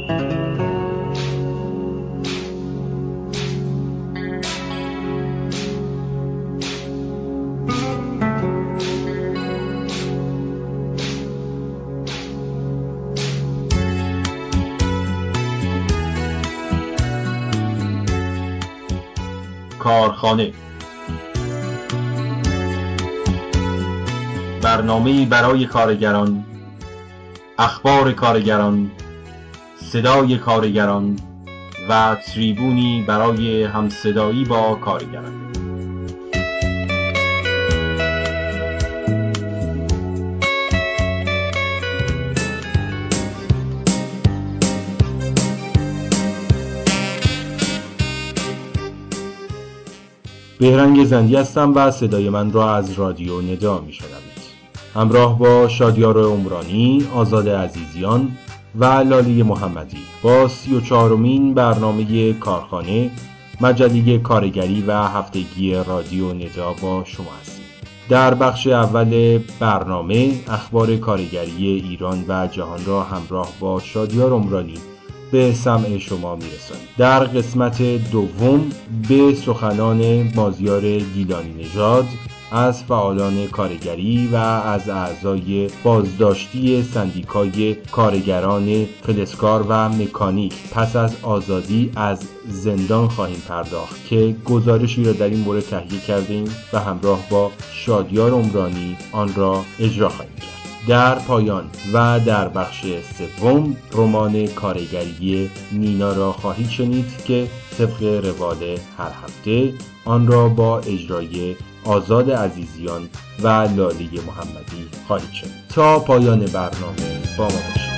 کارخانه، برنامه‌ای برای کارگران، اخبار کارگران، صدای کارگران و تریبونی برای همصدایی با کارگران. بهرنگ زندی هستم و صدای من را از رادیو ندا میشنوید. همراه با شادیار عمرانی، آزاد عزیزیان و لاله محمدی با 34مین برنامه کارخانه، مجله کارگری و هفتگی رادیو ندا با شما هستیم. در بخش اول برنامه اخبار کارگری ایران و جهان را همراه با شادیار عمرانی به سمع شما میرسانیم. در قسمت دوم به سخنان مازیار گیلانی نژاد از فعالان کارگری و از اعضای بازداشتی سندیکای کارگران فلزکار و مکانیک پس از آزادی از زندان خواهیم پرداخت که گزارشی را در این مورد تهیه کردیم و همراه با شادیار عمرانی آن را اجرا خواهیم کرد. در پایان و در بخش سوم رمان کارگری نینا را خواهید شنید که طبق روال هر هفته آن را با اجرای آزاد عزیزیان و لاله محمدی خواهید شنید. تا پایان برنامه با ما باشید.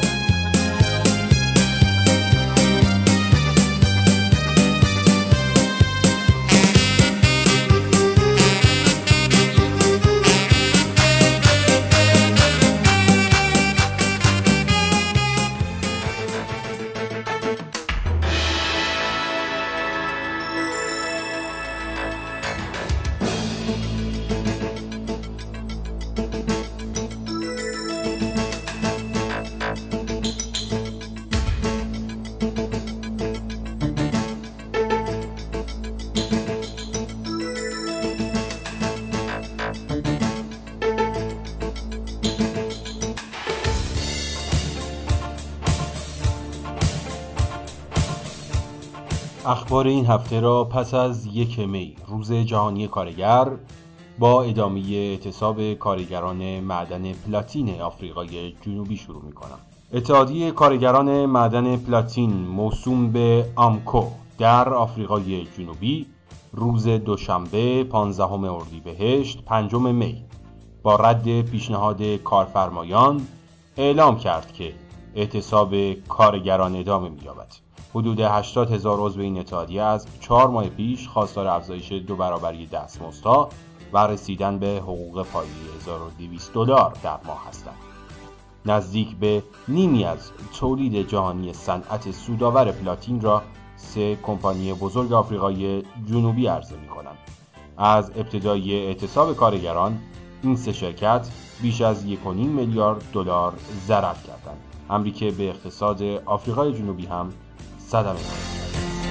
اخبار این هفته را پس از 1 می روز جهانی کارگر با ادامه اعتصاب کارگران معدن پلاتین آفریقای جنوبی شروع می‌کنم. اتحادیه کارگران معدن پلاتین موسوم به آمکو در آفریقای جنوبی روز دوشنبه 15 اردیبهشت 5 می با رد پیشنهاد کارفرمایان اعلام کرد که اعتصاب کارگران ادامه می‌یابد. حدود 80,000 عضو این اتحادیه از 4 ماه پیش خواستار افزایش 2 برابری دستمزدها و رسیدن به حقوق پایه $1200 در ماه هستند. نزدیک به نیمی از تولید جهانی صنعت سودآور پلاتین را 3 کمپانی بزرگ آفریقای جنوبی عرضه می‌کنند. از ابتدای اعتصاب کارگران این 3 شرکت بیش از 1.5 میلیارد دلار ضرر کردند، امری که به اقتصاد آفریقای جنوبی هم صدمه وارد.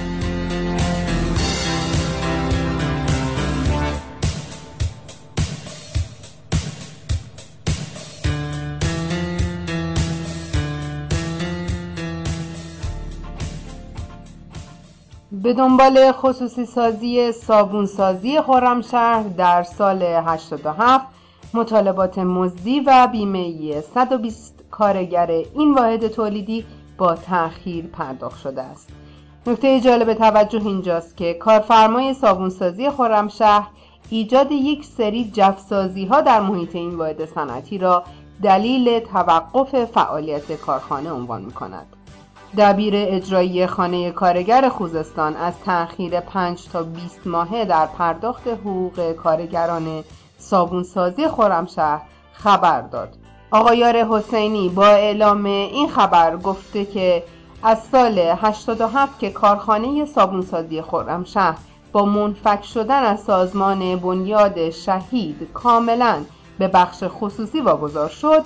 به دنبال خصوصی سازی صابونسازی خرمشهر در سال 87 مطالبات مزدی و بیمه‌ای 120 کارگر این واحد تولیدی با تأخیر پرداخت شده است. نکته جالب توجه اینجاست که کارفرمای صابونسازی خرمشهر ایجاد یک سری جفسازی‌ها در محیط این واحد صنعتی را دلیل توقف فعالیت کارخانه عنوان می‌کند. دبیر اجرایی خانه کارگر خوزستان از تأخیر 5 تا 20 ماهه در پرداخت حقوق کارگران صابونسازی خرمشهر خبر داد. آقایار حسینی با اعلام این خبر گفته که از سال 87 که کارخانه صابونسازی خرمشهر با منفک شدن از سازمان بنیاد شهید کاملا به بخش خصوصی واگذار شد،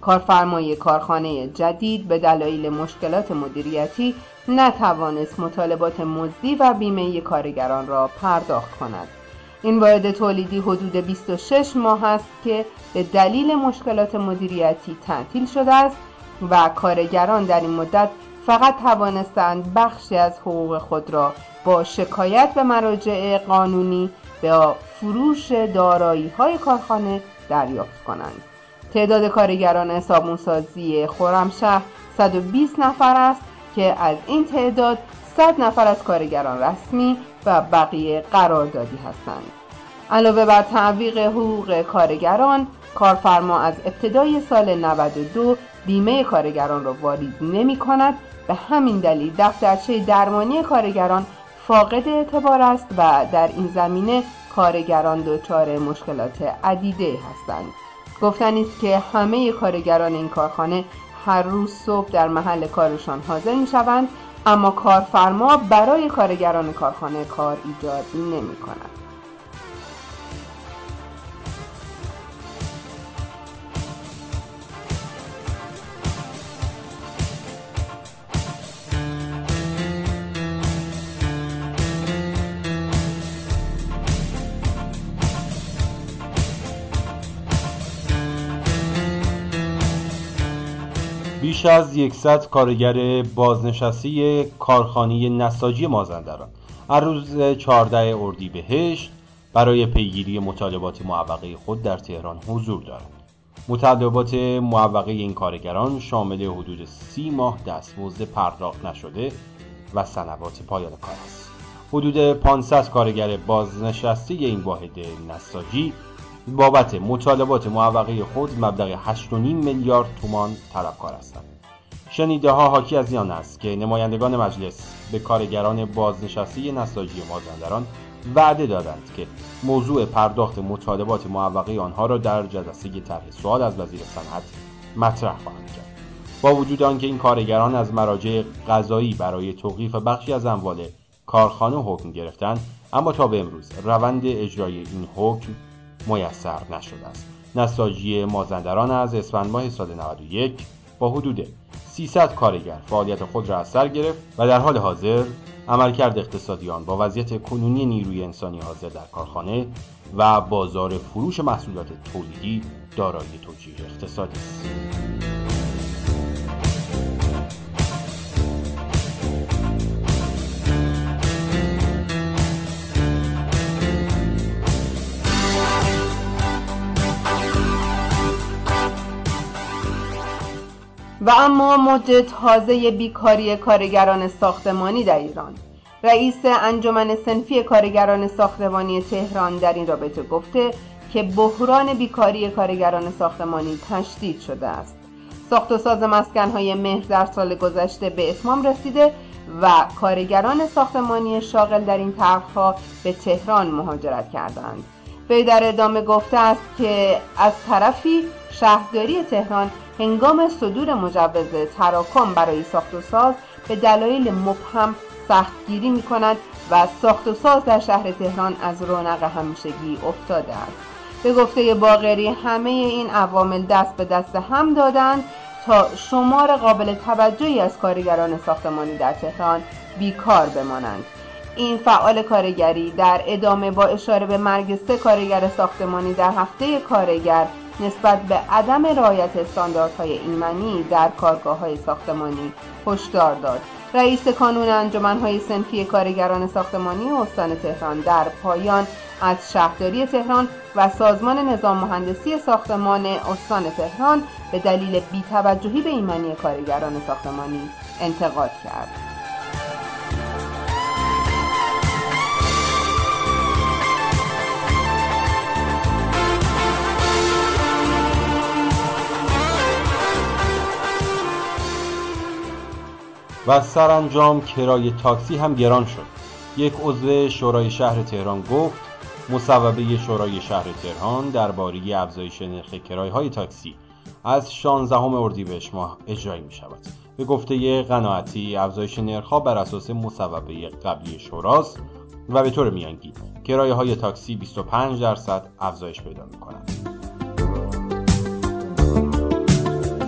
کارفرمای کارخانه جدید به دلایل مشکلات مدیریتی نتوانست مطالبات مزدی و بیمه کارگران را پرداخت کند. این واحد تولیدی حدود 26 ماه است که به دلیل مشکلات مدیریتی تعطیل شده است و کارگران در این مدت فقط توانستند بخشی از حقوق خود را با شکایت به مراجع قانونی به فروش دارایی‌های کارخانه دریافت کنند. تعداد کارگران صابونسازی خرمشهر 120 نفر است که از این تعداد 100 نفر از کارگران رسمی و بقیه قراردادی هستند. علاوه بر تعویق حقوق کارگران، کارفرما از ابتدای سال 92 بیمه کارگران را واریز نمی کند. به همین دلیل دفترچه درمانی کارگران فاقد اعتبار است و در این زمینه کارگران دچار مشکلات عدیده هستند. گفتنی است که همه کارگران این کارخانه هر روز صبح در محل کارشان حاضر می شوند، اما کارفرما برای کارگران کارخانه کار ایجاد نمی کند. بیش از 100 کارگر بازنشسته کارخانه نساجی مازندران از روز 14 اردیبهشت برای پیگیری مطالبات معوقه خود در تهران حضور دارند. مطالبات معوقه این کارگران شامل حدود 30 ماه دستمزد پرداخت نشده و سنوات پایان کار است. حدود 500 کارگر بازنشسته این واحد نساجی بابت مطالبات معوقه خود مبلغ 8.5 میلیارد تومان طلبکار هستند. شنیده ها حاکی از آن است که نمایندگان مجلس به کارگران بازنشسته نساجی مازندران وعده دادند که موضوع پرداخت مطالبات معوقه آنها را در جلسه طرح سوال از وزیر صنعت مطرح خواهند کرد. با وجود آنکه این کارگران از مراجع قضایی برای توقیف بخشی از اموال کارخانه حکم گرفتند، اما تا به امروز روند اجرای این حکم میسر نشده است. نساجی مازندران از اسفند ماه سال 91 با حدود 300 کارگر فعالیت خود را از سر گرفت و در حال حاضر عملکرد اقتصادی آن با وضعیت کنونی نیروی انسانی حاضر در کارخانه و بازار فروش محصولات تولیدی دارای توجیه اقتصادی است. و اما موج تازه بیکاری کارگران ساختمانی در ایران. رئیس انجمن صنفی کارگران ساختمانی تهران در این رابطه گفته که بحران بیکاری کارگران ساختمانی تشدید شده است. ساخت و ساز مسکن‌های مهر در سال گذشته به اتمام رسیده و کارگران ساختمانی شاغل در این طرح‌ها به تهران مهاجرت کردند. وی در ادامه گفته است که از طرفی شهرداری تهران هنگام صدور مجوز تراکم برای ساخت و ساز به دلایل مبهم سختگیری می کند و ساخت و ساز در شهر تهران از رونق همیشگی افتاده است. به گفته باقری همه این عوامل دست به دست هم دادند تا شمار قابل توجهی از کارگران ساختمانی در تهران بیکار بمانند. این فعال کارگری در ادامه با اشاره به مرگ 3 کارگر ساختمانی در هفته کارگر نسبت به عدم رعایت استانداردهای ایمنی در کارگاه‌های ساختمانی هشدار داد. رئیس کانون انجمن‌های صنفی کارگران ساختمانی استان تهران در پایان از شهرداری تهران و سازمان نظام مهندسی ساختمان استان تهران به دلیل بی‌توجهی به ایمنی کارگران ساختمانی انتقاد کرد. و سرانجام کرایه تاکسی هم گران شد. یک عضو شورای شهر تهران گفت مصوبه شورای شهر تهران درباره افزایش نرخ کرایه‌های تاکسی از 16 اردیبهشت ماه اجرایی می شود. به گفته قناعتی افزایش نرخ‌ها بر اساس مصوبه قبلی شوراست و به طور میانگین کرایه‌های تاکسی 25% افزایش پیدا می کنند.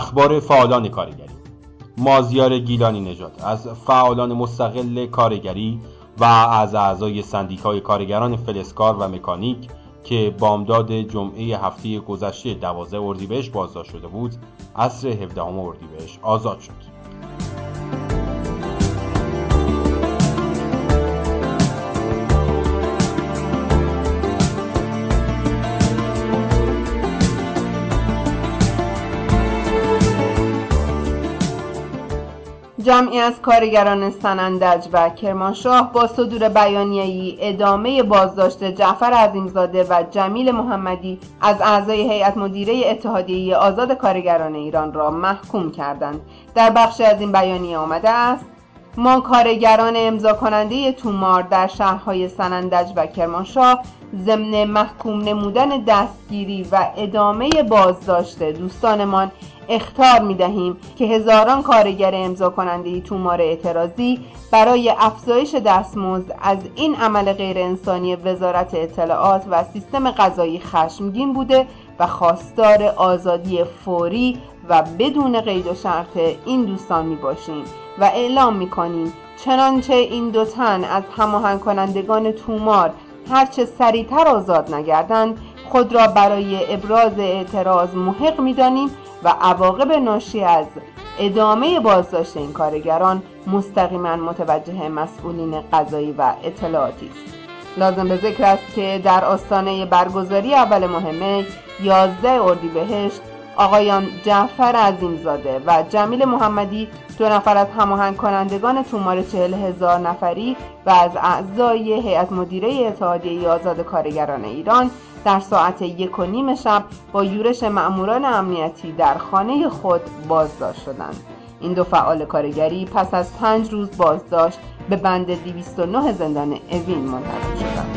اخبار فعالان کارگری. مازیار گیلانی نژاد از فعالان مستقل کارگری و از اعضای سندیکای کارگران فلزکار و مکانیک که بامداد جمعه هفته گذشته 12 اردیبهشت بازداشت شده بود، عصر 17 اردیبهشت آزاد شد. جمعی از کارگران سنندج و کرمانشاه با صدور بیانیه‌ای ادامه بازداشت جعفر عظیمزاده و جمیل محمدی از اعضای هیئت مدیره اتحادیه آزاد کارگران ایران را محکوم کردند. در بخشی از این بیانیه آمده است: ما کارگران امضا کننده تومار در شهرهای سنندج و کرمانشاه ضمن محکوم نمودن دستگیری و ادامه بازداشت دوستانمان اخطار می‌دهیم که هزاران کارگر امضا کننده تومار اعتراضی برای افزایش دستمزد از این عمل غیر انسانی وزارت اطلاعات و سیستم قضایی خشمگین بوده و خواستار آزادی فوری و بدون قید و شرط این دوستان میباشیم و اعلام میکنیم چنانچه این دو تن از هماهنگ کنندگان تومار هرچه سریعتر آزاد نگردند، خود را برای ابراز اعتراض محق می‌دانیم و عواقب ناشی از ادامه بازداشت این کارگران مستقیما متوجه مسئولین قضایی و اطلاعاتی است. لازم به ذکر است که در آستانه برگزاری اول ماه می 11 اردیبهشت آقایان جعفر عظیمزاده و جمیل محمدی، دو نفر از هماهنگ کنندگان تومار 40,000 نفری و از اعضای هیئت مدیره اتحادیه آزاد کارگران ایران، در ساعت 1:30 شب با یورش مأموران امنیتی در خانه خود بازداشت شدند. این دو فعال کارگری پس از 5 روز بازداشت به بند 209 زندان اوین منتقل شدند.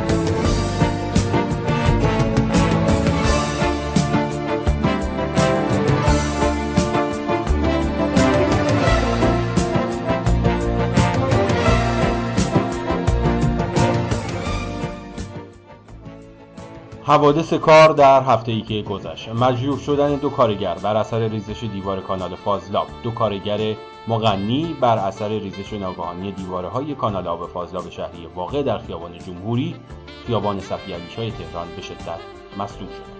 حوادث کار در هفته‌ای که گذشت: مجروح شدن دو کارگر بر اثر ریزش دیوار کانال فاضلاب. دو کارگر مغنی بر اثر ریزش ناگهانی دیوارهای کانال آب فاضلاب شهری واقع در خیابان جمهوری، خیابان صفی علیشاه تهران به شدت مصدوم شدند.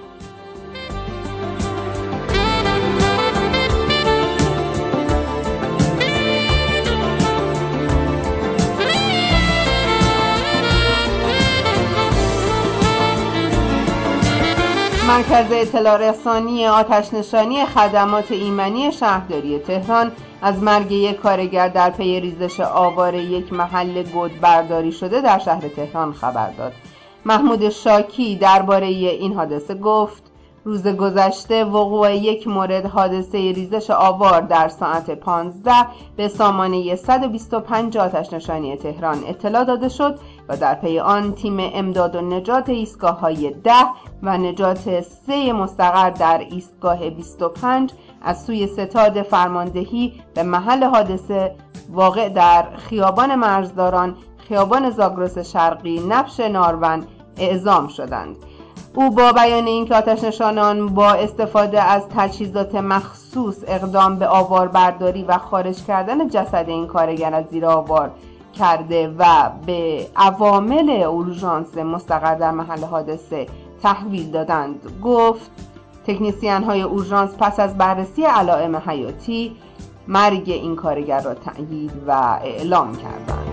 مرکز اطلاع رسانی آتش‌نشانی خدمات ایمنی شهرداری تهران از مرگ یک کارگر در پی ریزش آوار یک محل گود برداری شده در شهر تهران خبر داد. محمود شاکی درباره این حادثه گفت: روز گذشته وقوع یک مورد حادثه ریزش آوار در ساعت 15 به سامانه 125 آتش‌نشانی تهران اطلاع داده شد و در پی آن تیم امداد و نجات ایستگاه‌های 10 و نجات 3 مستقر در ایستگاه 25 از سوی ستاد فرماندهی به محل حادثه واقع در خیابان مرزداران، خیابان زاگرس شرقی، نبش نارون اعزام شدند. او با بیان اینکه آتش‌نشانان با استفاده از تجهیزات مخصوص اقدام به آوار برداری و خارج کردن جسد این کارگر از زیر آوار کرده و به عوامل اورژانس مستقر در محل حادثه تحویل دادند، گفت تکنیسیان‌های اورژانس پس از بررسی علائم حیاتی مرگ این کارگر را تأیید و اعلام کردند.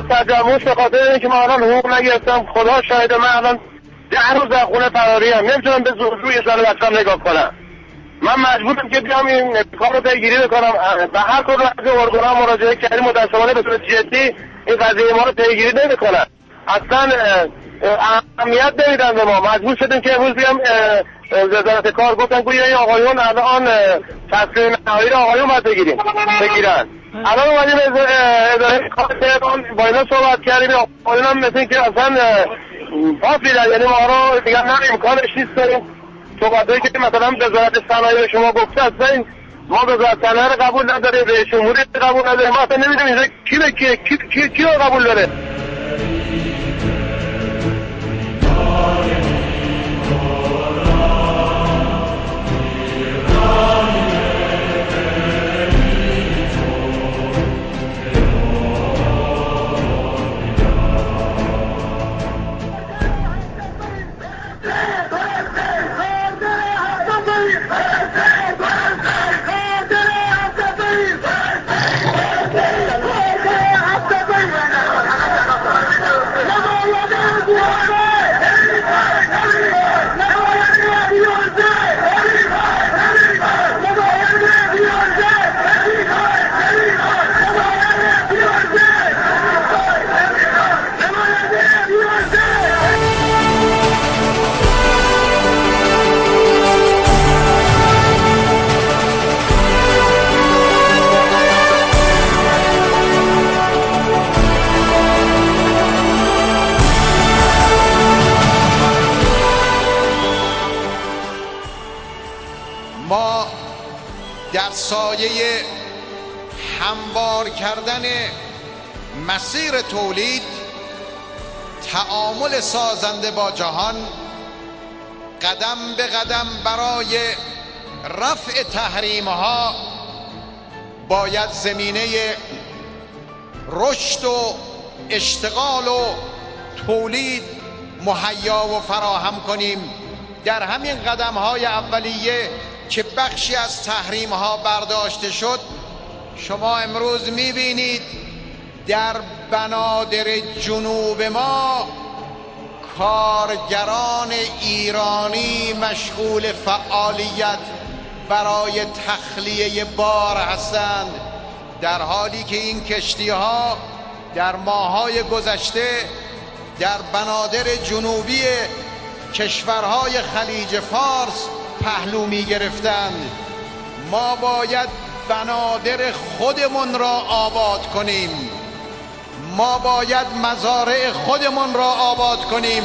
تجمعش به خاطر اینکه من الان حقوق نگرفتم. خدا شاهد من الان 10 روز در خونه فراری ام، نمیتونم به روی زن بچه‌م نگاه کنم. من مجبورم که بیام این کار رو پیگیری بکنم. به هر کدوم از ارگان‌ها مراجعه کردیم، متأسفانه به صورت جدی این قضیه ما رو پیگیری نمی‌کنن. اصلا اهمیت نمیدن به ما. مجبور شدیم که امروز بیام وزارت کار، گفتن گویا این آقایون الان تصمیم نهایی رو آقایون باید بگیرن. الان اومدیم اداره کار تهران با اینا صحبت کردیم، آقایون هم مثل این که اصلا پاس میدن، یعنی ما رو دیگه نه امکانش نیست داریم. صحبتایی که مثلا وزارت صنایع به شما گفته، اصلا ما وزارت صنایع رو قبول نداریم، رئیس جمهوری رو قبول نداریم. ما اصلا نمیدونیم اینجا کی به کی رو قبول داره. ما در سایه هموار کردن مسیر تولید، تعامل سازنده با جهان، قدم به قدم برای رفع تحریم‌ها باید زمینه رشد و اشتغال و تولید مهیا و فراهم کنیم. در همین قدم‌های اولیه که بخشی از تحریم‌ها برداشته شد، شما امروز می‌بینید در بنادر جنوب ما کارگران ایرانی مشغول فعالیت برای تخلیه بار هستند، در حالی که این کشتی‌ها در ماه‌های گذشته در بنادر جنوبی کشورهای خلیج فارس پهلو می گرفتند. ما باید بنادر خودمون را آباد کنیم، ما باید مزارع خودمون را آباد کنیم.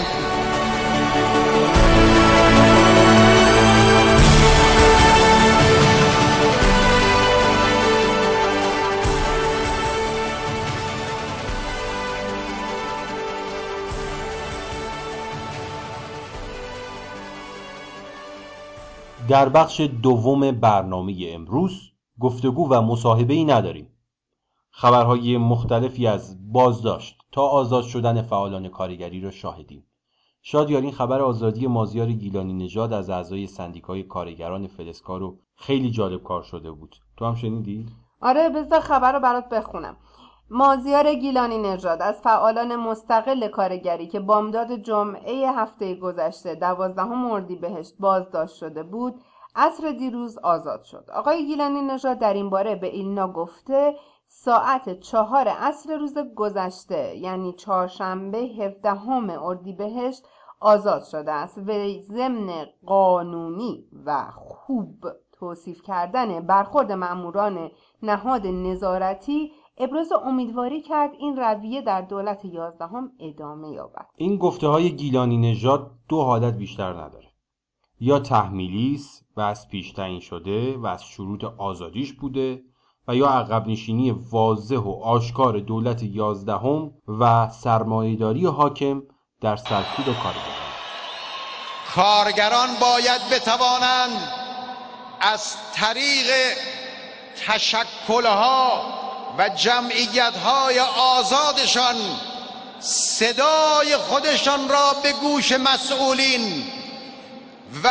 در بخش دوم برنامه امروز گفتگو و مصاحبه‌ای نداریم. خبرهای مختلفی از بازداشت تا آزاد شدن فعالان کارگری را شاهدیم. شادیار، این خبر آزادی مازیار گیلانی نژاد از اعضای سندیکای کارگران فلزکار رو خیلی جالب کار شده بود. تو هم شنیدی؟ آره، بذار خبر رو برات بخونم. مازیار گیلانی نژاد از فعالان مستقل کارگری که بامداد جمعه هفته گذشته 12 اردیبهشت بازداشت شده بود، عصر دیروز آزاد شد. آقای گیلانی نژاد در این باره به ایلنا گفته ساعت 4 عصر روز گذشته، یعنی چهارشنبه 17 اردیبهشت آزاد شده است و ضمن قانونی و خوب توصیف کردن برخورد ماموران نهاد نظارتی ابراز امیدواری کرد این رویه در دولت 11 ادامه یابد. این گفته های گیلانی نژاد دو حالت بیشتر نداره: یا تحمیلی است و از پیش تعیین شده و از شروط آزادیش بوده، و یا عقب نشینی واضح و آشکار دولت 11 و سرمایه‌داری حاکم در سرکوب کارگران. کارگران باید بتوانند از طریق تشکل‌ها و جمعیت‌های آزادشان صدای خودشان را به گوش مسئولین و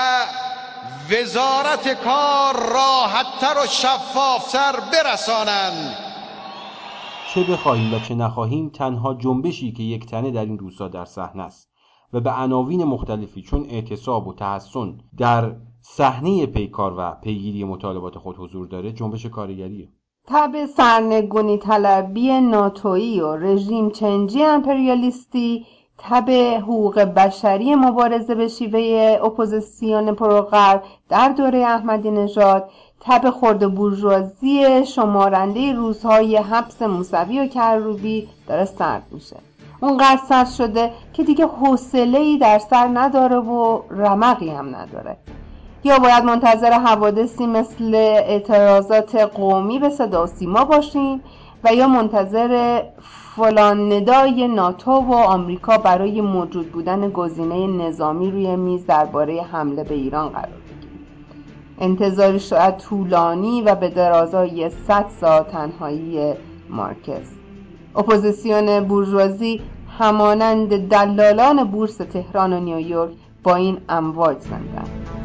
وزارت کار راحت‌تر و شفاف‌تر برسانند. چه بخواهیم و چه نخواهیم تنها جنبشی که یک تنه در این روزها در صحنه است و به عناوین مختلفی چون اعتصاب و تحصن در صحنه پیکار و پیگیری مطالبات خود حضور داره جنبش کارگریه. تب سرنگونی طلبی ناتویی و رژیم چنجی امپریالیستی، تب حقوق بشری مبارزه به شیوه اپوزیسیون پروغرب در دوره احمدی نژاد، تب خرد بورژوازی شمارنده روزهای حبس موسوی و کروبی داره سرد میشه. اونقدر سرد شده که دیگه حوصله‌ای در سر نداره و رمقی هم نداره. یا باید منتظر حوادثی مثل اعتراضات قومی به صدا و سیما باشیم و یا منتظر فلان ندای ناتو و آمریکا برای موجود بودن گزینه نظامی روی میز درباره حمله به ایران قرار بگیریم. انتظاری شاید طولانی و به درازای 100 سال تنهایی مارکس. اپوزیسیون بورژوازی همانند دلالان بورس تهران و نیویورک با این امواج زندن.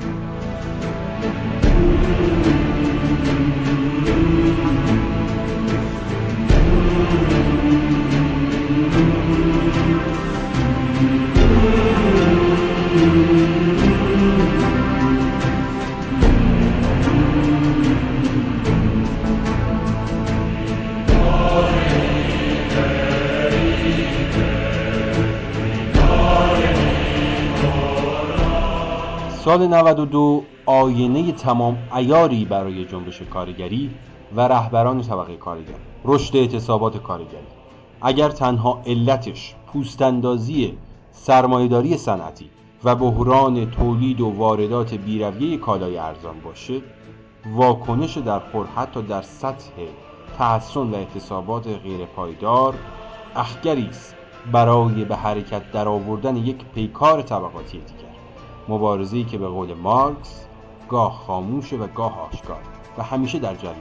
سال 92 آینه تمام عیاری برای جنبش کارگری و رهبران طبقه کارگر. رشد اعتصابات کارگری اگر تنها علتش پوستاندازی سرمایه‌داری صنعتی و بحران تولید و واردات بی‌رویه کالای ارزان باشه، واکنش در خور حتی در سطح تحصن و اعتصابات غیر پایدار اخگری است برای به حرکت درآوردن یک پیکار طبقاتی دیگر. مبارزه‌ای که به قول مارکس گاه خاموشه و گاه آشکار و همیشه در جریان.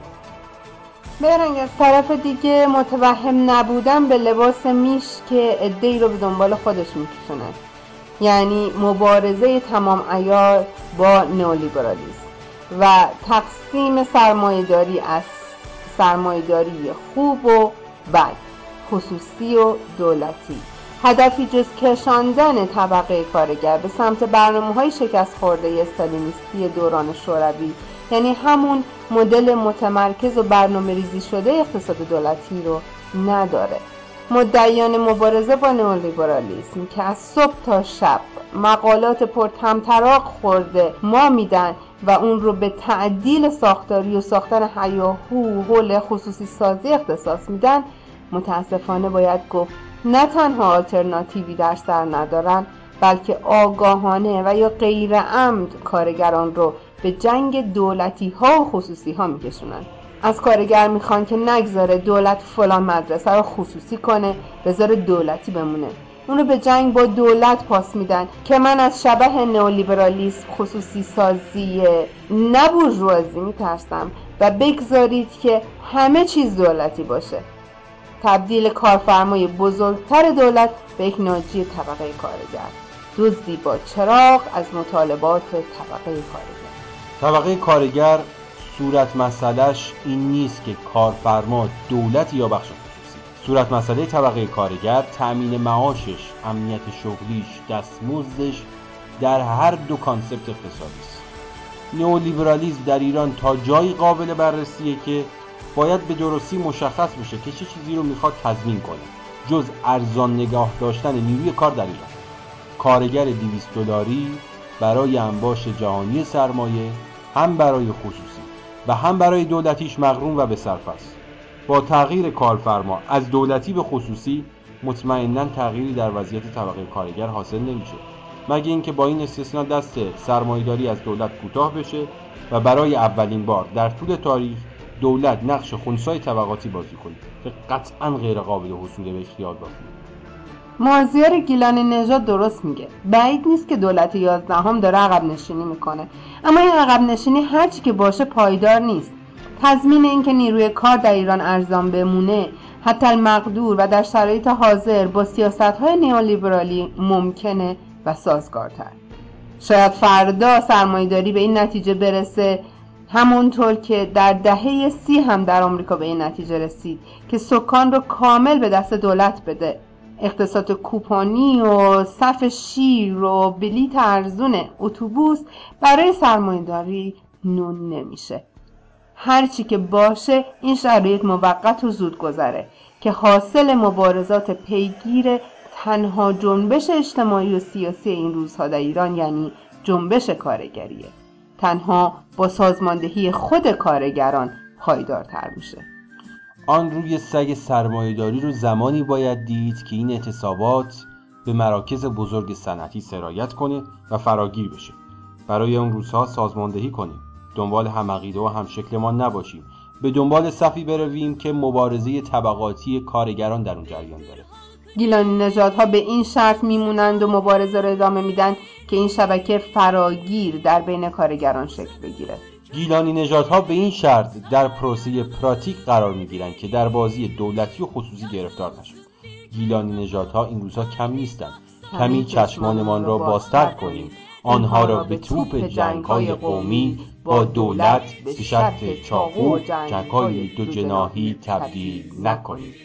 برنگ از طرف دیگه متوهم نبودن به لباس میش که عده‌ای رو به دنبال خودش میکشونه، یعنی مبارزه تمام عیار با نئولیبرالیسم و تقسیم سرمایه‌داری از سرمایه‌داری خوب و بد، خصوصی و دولتی، هدفی جز کشاندن طبقه کارگر به سمت برنامه‌های شکست خورده استالینیستی دوران شوروی، یعنی همون مدل متمرکز و برنامه ریزی شده اقتصاد دولتی رو نداره. مدعیان مبارزه با نئولیبرالیسم که از صبح تا شب مقالات پرطمطراق خورده ما میدن و اون رو به تعدیل ساختاری و ساختن هیاهو حول خصوصی سازی اختصاص میدن، متاسفانه باید گفت نه تنها آلترناتیوی در سر ندارن، بلکه آگاهانه و یا غیر عمد کارگران رو به جنگ دولتی ها و خصوصی ها میکشونن. از کارگر میخوان که نگذاره دولت فلان مدرسه رو خصوصی کنه، بذاره دولتی بمونه. اونو به جنگ با دولت پاس میدن که من از شبح نئولیبرالیسم خصوصی سازی نه بورژوازی میترسم و بگذارید که همه چیز دولتی باشه. تبدیل کارفرمای بزرگتر دولت به یک ناجی طبقه کارگر، دزدی با چراغ از مطالبات طبقه کارگر. طبقه کارگر صورت مسئلهش این نیست که کارفرما دولت یا بخش خصوصی. صورت مسئله طبقه کارگر تأمین معاشش، امنیت شغلیش، دستمزدش در هر دو کانسپت اقتصادی است. نئولیبرالیسم در ایران تا جایی قابل بررسیه که باید به درستی مشخص بشه که چه چیزی رو میخواد تضمین کنه جز ارزان نگاه داشتن نیروی کار در ایران. کارگر 200 دلاری برای انباش جهانی سرمایه هم برای خصوصی و هم برای دولتیش مغروم و به صرفه است. با تغییر کارفرما از دولتی به خصوصی مطمئناً تغییری در وضعیت طبقه کارگر حاصل نمیشه، مگه اینکه با این استثناء دست سرمایه‌داری از دولت کوتاه بشه و برای اولین بار در طول تاریخ دولت نقش خنثی طبقاتی بازی کنه که قطعاً غیر قابل حصول به خیال بافی. مازیار گیلانی نژاد درست میگه، بعید نیست که دولت 11 داره عقب نشینی میکنه، اما این عقب نشینی هرچی که باشه پایدار نیست. تضمین این که نیروی کار در ایران ارزان بمونه حتی المقدور و در شرایط حاضر با سیاست‌های نئولیبرالی ممکنه و سازگارتر. شاید فردا سرمایه‌داری به این نتیجه برسه همونطور که در دهه 30 هم در آمریکا به این نتیجه رسید که سکان رو کامل به دست دولت بده. اقتصاد کوپانی و صف شیر و بلیط ارزون اتوبوس برای سرمایه‌داری نون نمیشه. هرچی که باشه این شرایط موقت و زود گذره که حاصل مبارزات پیگیر تنها جنبش اجتماعی و سیاسی این روزها در ایران، یعنی جنبش کارگریه. تنها با سازماندهی خود کارگران پایدارتر میشه. آن روی سگ سرمایه‌داری رو زمانی باید دید که این اعتصابات به مراکز بزرگ صنعتی سرایت کنه و فراگیر بشه. برای اون روزها سازماندهی کنیم، دنبال همعقیده و همشکلمان نباشیم، به دنبال صفی برویم که مبارزه طبقاتی کارگران در اون جریان داره. گیلانی نژادها به این شرط میمونند و مبارزه رو ادامه میدن که این شبکه فراگیر در بین کارگران شکل بگیره. گیلانی نژادها به این شرط در پروسه پراتیک قرار میگیرن که در بازی دولتی و خصوصی گرفتار نشن. گیلانی نژادها این روزها کم نیستن. کمی چشمانمان را بازتر کنیم، آنها را به توپ جنگ‌های قومی با دولت به شرط چاقو جنگ‌های دو جناحی تبدیل نکنیم.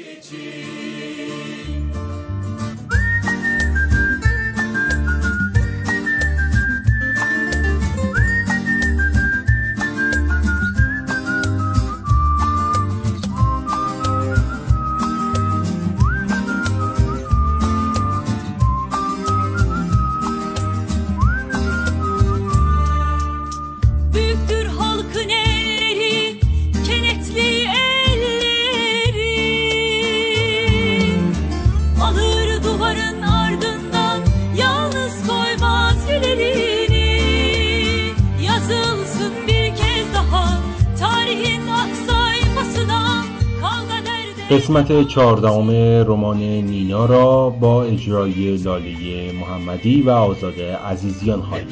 قسمت 14 رمان نینا را با اجرای لاله محمدی و آزاده عزیزیان خواهیم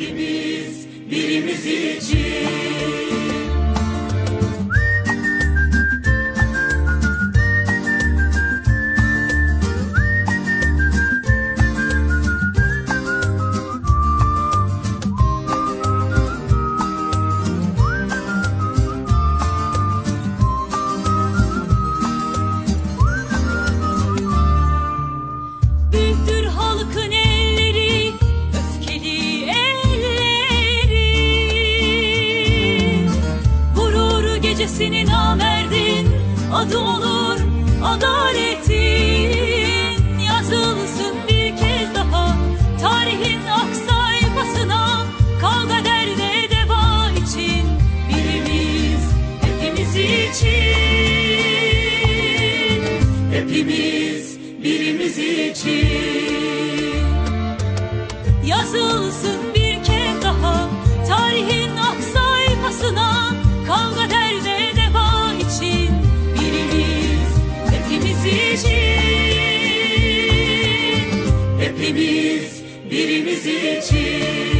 شنید. Adı olur adaletin, yazılsın bir kez daha tarihin ak sayfasına. Kavga derde deva için, birimiz hepimiz için, hepimiz birimiz için. Yazılsın bir kez daha tarihin ak sayfasına. Kavga derde deva için, hepimiz için, hepimiz birimiz için.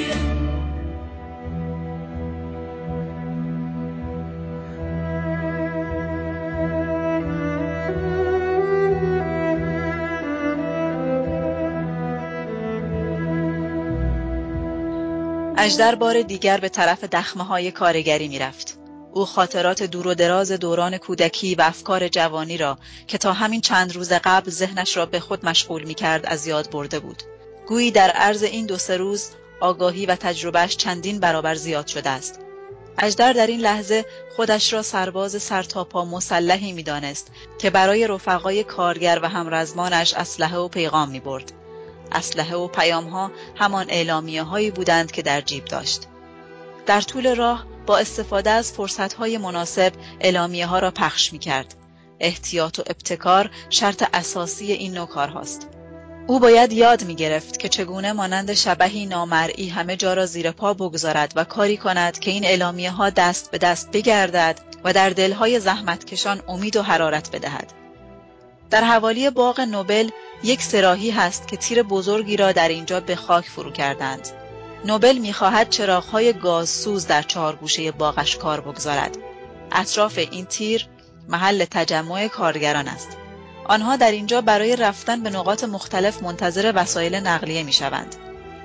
اژدر بار دیگر به طرف دخمه‌های کارگری می‌رفت. او خاطرات دور و دراز دوران کودکی و افکار جوانی را که تا همین چند روز قبل ذهنش را به خود مشغول می‌کرد از یاد برده بود. گویی در عرض این 2-3 روز آگاهی و تجربهش چندین برابر زیاد شده است. اژدر در این لحظه خودش را سرباز سرتاپا مسلحی می‌دانست که برای رفقای کارگر و همرزمانش اسلحه و پیغام می‌برد. اسلحه و پیام‌ها همان اعلامیه‌هایی بودند که در جیب داشت. در طول راه با استفاده از فرصت‌های مناسب اعلامیه‌ها را پخش می‌کرد. احتیاط و ابتکار شرط اساسی این نوع کارهاست. او باید یاد می‌گرفت که چگونه مانند شبحی نامرئی همه جا را زیر پا بگذارد و کاری کند که این اعلامیه‌ها دست به دست بگردد و در دل‌های زحمتکشان امید و حرارت بدهد. در حوالی باغ نوبل یک سراحی هست که تیر بزرگی را در اینجا به خاک فرو کردند. نوبل می‌خواهد چراغ‌های گازسوز در 4 گوشه باغش کار بگذارد. اطراف این تیر محل تجمع کارگران است. آنها در اینجا برای رفتن به نقاط مختلف منتظر وسایل نقلیه می‌شوند.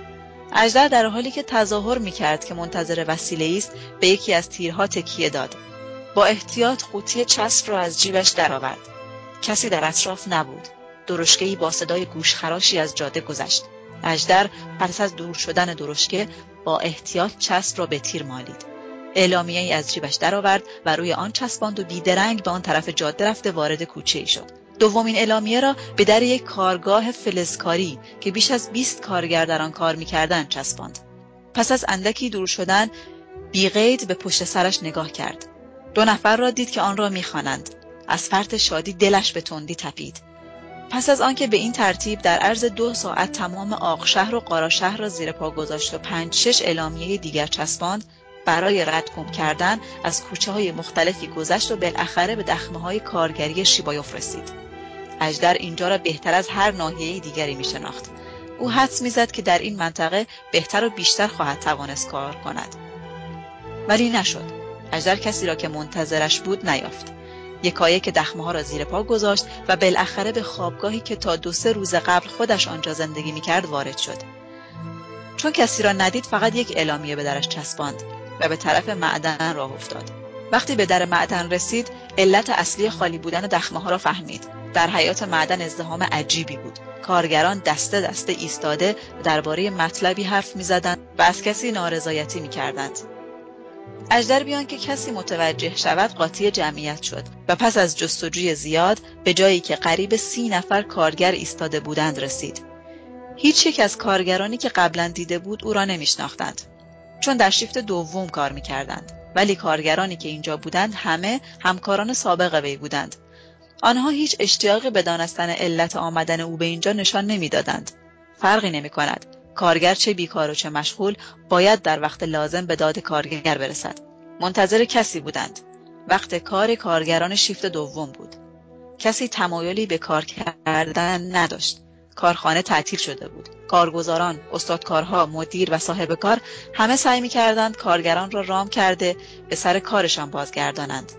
اژدر در حالی که تظاهر می‌کرد که منتظر وسیله‌ای است، به یکی از تیرها تکیه داد. با احتیاط قوطی چسب را از جیبش درآورد. کسی در اطراف نبود. درشکه‌ای با صدای گوشخراشی از جاده گذشت. اژدر پس از دور شدن درشکه با احتیاط چسب را به تیر مالید. اعلامیه‌ای از جیبش درآورد و روی آن چسباند و بیدرنگ به آن طرف جاده رفته وارد کوچه‌ای شد. دومین اعلامیه را به در یک کارگاه فلزکاری که بیش از 20 کارگر در آن کار می‌کردند چسباند. پس از اندکی دور شدن بی‌قید به پشت سرش نگاه کرد. 2 نفر را دید که آن را می‌خوانند. از فرط شادی دلش به تندی تپید. پس از آنکه به این ترتیب در عرض 2 ساعت تمام آقشهر و قاراشهر را زیر پا گذاشت و 5-6 اعلامیه دیگر چسباند، برای ردگم کردن از کوچه‌های مختلفی گذشت و بالاخره به دخمه‌های کارگری شیبایوف رسید. اژدر اینجا را بهتر از هر ناحیه دیگری می‌شناخت. او حدس می‌زد که در این منطقه بهتر و بیشتر خواهد توانست کار کند. ولی نشد. اژدر کسی را که منتظرش بود نیافت. یکایک دخمه‌ها را زیر پا گذاشت و بالاخره به خوابگاهی که تا 2-3 روز قبل خودش آنجا زندگی می‌کرد وارد شد. چون کسی را ندید فقط یک اعلامیه به درش چسباند و به طرف معدن راه افتاد. وقتی به در معدن رسید، علت اصلی خالی بودن دخمه‌ها را فهمید. در حیاط معدن ازدحام عجیبی بود. کارگران دسته دسته ایستاده درباره مطلبی حرف می‌زدند و از کسی نارضایتی می‌کردند. اژدر بیان که کسی متوجه شود قاطی جمعیت شد و پس از جستجوی زیاد به جایی که قریب 30 نفر کارگر ایستاده بودند رسید. هیچ یک از کارگرانی که قبلا دیده بود او را نمی‌شناختند، چون در شیفت دوم کار می‌کردند، ولی کارگرانی که اینجا بودند همه همکاران سابق وی بودند. آنها هیچ اشتیاقی به دانستن علت آمدن او به اینجا نشان نمی‌دادند. فرقی نمی‌کند. کارگر چه بیکار و چه مشغول باید در وقت لازم به داد کارگر برسد. منتظر کسی بودند. وقت کار کارگران شیفت دوم بود. کسی تمایلی به کار کردن نداشت. کارخانه تعطیل شده بود. کارگزاران، استادکارها، مدیر و صاحب کار همه سعی می‌کردند کارگران را رام کرده به سر کارشان بازگردانند.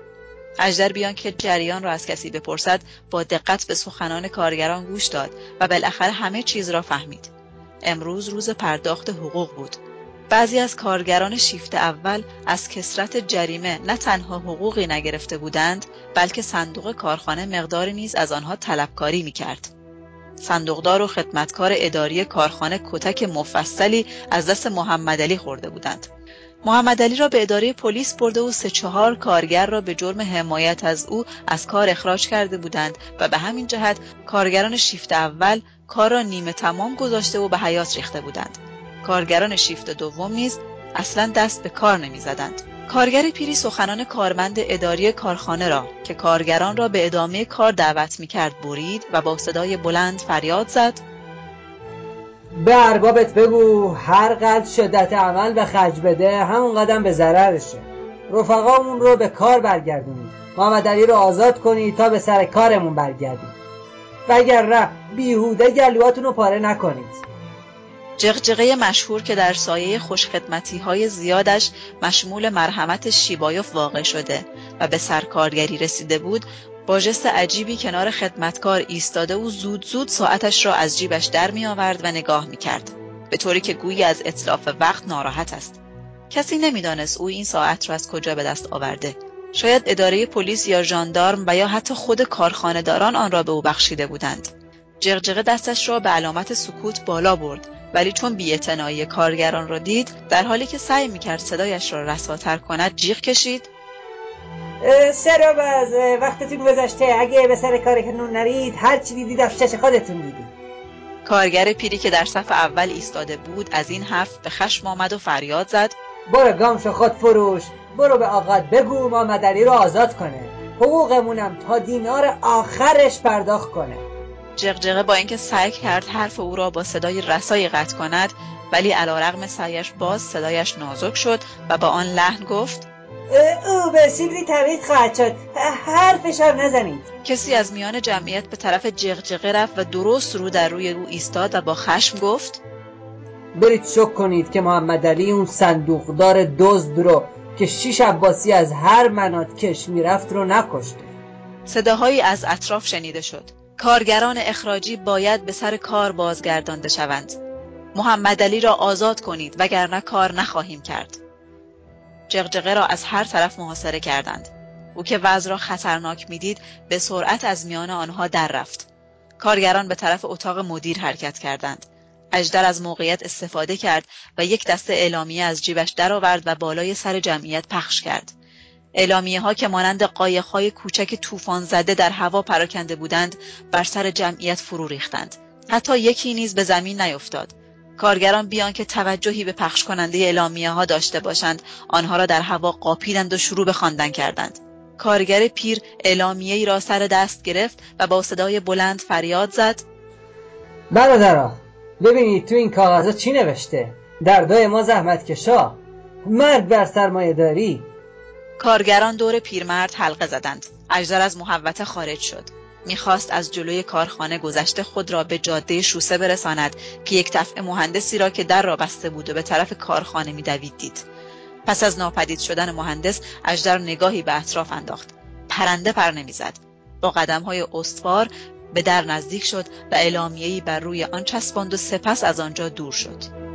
اژدر بیان که جریان را از کسی بپرسد با دقت به سخنان کارگران گوش داد و بالاخره همه چیز را فهمید. امروز روز پرداخت حقوق بود. بعضی از کارگران شیفت اول از کثرت جریمه نه تنها حقوقی نگرفته بودند، بلکه صندوق کارخانه مقداری نیز از آنها طلبکاری می‌کرد. صندوقدار و خدمتکار اداری کارخانه کتک مفصلی از دست محمدعلی خورده بودند. محمدعلی را به اداره پلیس برده و 3-4 کارگر را به جرم حمایت از او از کار اخراج کرده بودند و به همین جهت کارگران شیفت اول کار را نیمه تمام گذاشته و به حیاط ریخته بودند. کارگران شیفت دوم نیز اصلاً دست به کار نمی زدند. کارگر پیری سخنان کارمند اداری کارخانه را که کارگران را به ادامه کار دعوت می کرد برید و با صدای بلند فریاد زد: به اربابت بگو هر قدر شدت عمل به خرج بده همون قدم به ضررشه. رفقامون رو به کار برگردونید. محمدعلی رو آزاد کنید تا به سر کارمون برگردیم. وگرنه بیهوده گلوهاتون رو پاره نکنید. جغجغه مشهور که در سایه خوشخدمتی‌های زیادش مشمول مرحمت شیبایوف واقع شده و به سرکارگری رسیده بود، با ژست عجیبی کنار خدمتکار ایستاده و زود زود ساعتش را از جیبش در می آورد و نگاه می کرد، به طوری که گویی از اتلاف وقت ناراحت است. کسی نمی دانست او این ساعت را از کجا به دست آورده. شاید اداره پلیس یا ژاندارم و یا حتی خود کارخانه داران آن را به او بخشیده بودند. جغجغه دستش را به علامت سکوت بالا برد، ولی چون بی‌اعتنایی کارگران را دید، در حالی که سعی می‌کرد صدایش را رساتر کند جیغ کشید: 3 روز وقتتون گذشته. اگه به سر کارتون نرید هر چی دیدید از چش خودتون دیدید. کارگر پیری که در صف اول ایستاده بود از این حرف به خشم آمد و فریاد زد: برو گام شو خود فروش. برو به آقات بگو محمدعلی رو آزاد کنه. حقوقمونم تا دینار آخرش پرداخت کنه. جغجغه با اینکه سعی کرد حرف او را با صدای رسایی قطع کند، ولی علیرغم سعیش باز صدایش نازک شد و با آن لحن گفت: او به سیلوی تبعید خواهد شد. حرفش هم نزنید. کسی از میان جمعیت به طرف جغجغه رفت و درست رو در روی او ایستاد و با خشم گفت: برید شک کنید که محمدعلی اون صندوقدار دزد رو که 6 عباسی از هر مناط کش میرفت رو نکشته. صداهایی از اطراف شنیده شد. کارگران اخراجی باید به سر کار بازگردانده شوند. محمد علی را آزاد کنید وگرنه کار نخواهیم کرد. جغجغه را از هر طرف محاصره کردند. او که وضع را خطرناک میدید به سرعت از میان آنها در رفت. کارگران به طرف اتاق مدیر حرکت کردند. اژدر از موقعیت استفاده کرد و یک دسته اعلامیه از جیبش درآورد و بالای سر جمعیت پخش کرد. اعلامیه‌ها که مانند قایق‌های کوچک طوفان زده در هوا پراکنده بودند، بر سر جمعیت فرو ریختند. حتی یکی نیز به زمین نیفتاد. کارگران بیان که توجهی به پخش کننده اعلامیه‌ها داشته باشند، آنها را در هوا قاپیدند و شروع به خواندن کردند. کارگر پیر اعلامیه‌ای را سر دست گرفت و با صدای بلند فریاد زد: برادرها، ببینید تو این کاغذها چی نوشته؟ دردای ما زحمتکشا، مرگ بر سرمایه داری. کارگران دور پیرمرد حلقه زدند. اژدر از محوطه خارج شد. میخواست از جلوی کارخانه گذشته خود را به جاده شوسه برساند که یک دفعه مهندسی را که در را بسته بود و به طرف کارخانه میدوید دید. پس از ناپدید شدن مهندس، اژدر نگاهی به اطراف انداخت. پرنده پر نمیزد. با قدم‌های استوار به در نزدیک شد و اعلامیه‌ای بر روی آن چسباند و سپس از آنجا دور شد.